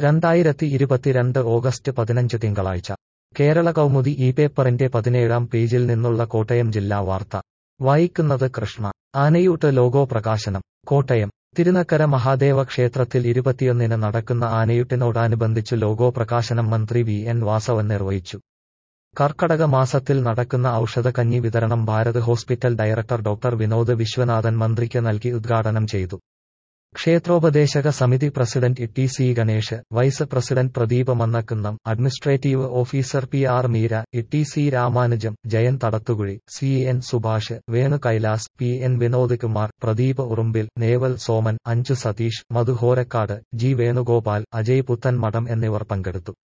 2022 August 15 തിങ്കളാഴ്ച കേരള കൗമുദി ഈ പേപ്പറിന്റെ 17-ാം പേജിൽ നിന്നുള്ള കോട്ടയം ജില്ലാ വാർത്ത വായിക്കുന്നത് കൃഷ്ണ. ആനയൂട്ട് ലോഗോ പ്രകാശനം. കോട്ടയം തിരുനക്കര മഹാദേവ ക്ഷേത്രത്തിൽ 21-ന് നടക്കുന്ന ആനയൂട്ടിനോടനുബന്ധിച്ച് ലോഗോ പ്രകാശനം മന്ത്രി വി.എൻ. വാസവൻ നിർവഹിച്ചു. കർക്കടക മാസത്തിൽ നടക്കുന്ന ഔഷധക്കഞ്ഞി വിതരണം Bharat hospital director doctor Vinod Viswanathan മന്ത്രിക്ക് നൽകി ഉദ്ഘാടനം ചെയ്തു. ക്ഷേത്രോപദേശക സമിതി president T C. Ganesh, vice president Pradeep Mannakkunnam, administrative officer P R. Meera, T C. Ramanujam, Jayan Thadathukuzhi, C N. Subhash, Venu Kailas, P N. Vinod Kumar, Pradeep Urumbil, Naval Soman, Anju Satheesh, Madhu Horakkad, G. Venugopal, Ajay Puthan Madom എന്നിവർ പങ്കെടുത്തു.